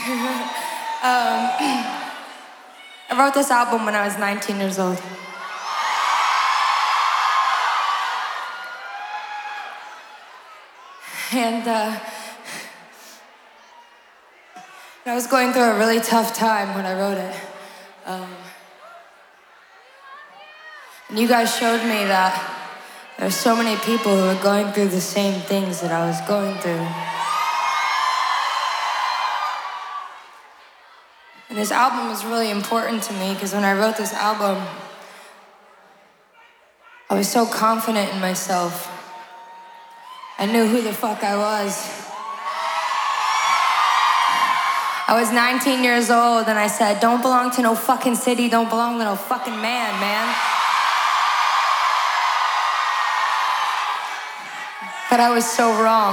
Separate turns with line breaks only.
I wrote this album when I was 19 years old. And I was going through a really tough time when I wrote it. And you guys showed me that there's so many people who are going through the same things that I was going through. And this album was really important to me because when I wrote this album, I was so confident in myself. I knew who the fuck I was. I was 19 years old and I said, don't belong to no fucking city, don't belong to no fucking man. But I was so wrong.